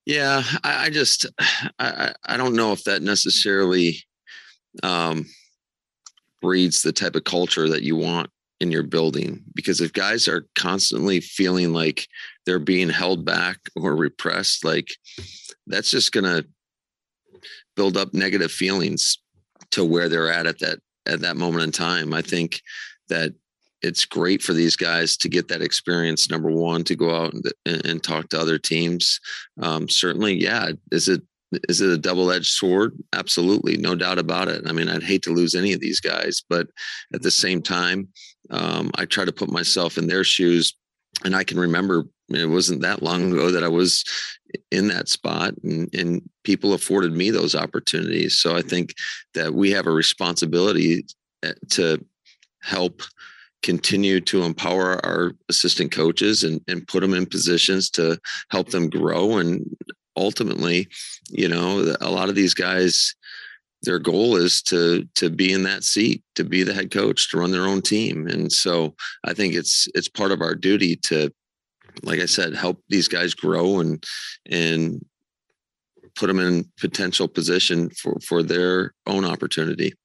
Yeah, I just I don't know if that necessarily um, breeds the type of culture that you want in your building. Because if guys are constantly feeling like they're being held back or repressed, like that's just going to build up negative feelings to where they're at that moment in time. I think that it's great for these guys to get that experience. Number one, to go out and talk to other teams. Certainly, yeah. Is it a double-edged sword? Absolutely, no doubt about it. I mean, I'd hate to lose any of these guys, but at the same time, I try to put myself in their shoes, and I can remember it wasn't that long ago that I was in that spot, and people afforded me those opportunities. So I think that we have a responsibility to help continue to empower our assistant coaches and put them in positions to help them grow. And ultimately, a lot of these guys, their goal is to be in that seat, to be the head coach, to run their own team. And so I think it's part of our duty to, like I said, help these guys grow and put them in potential position for their own opportunity.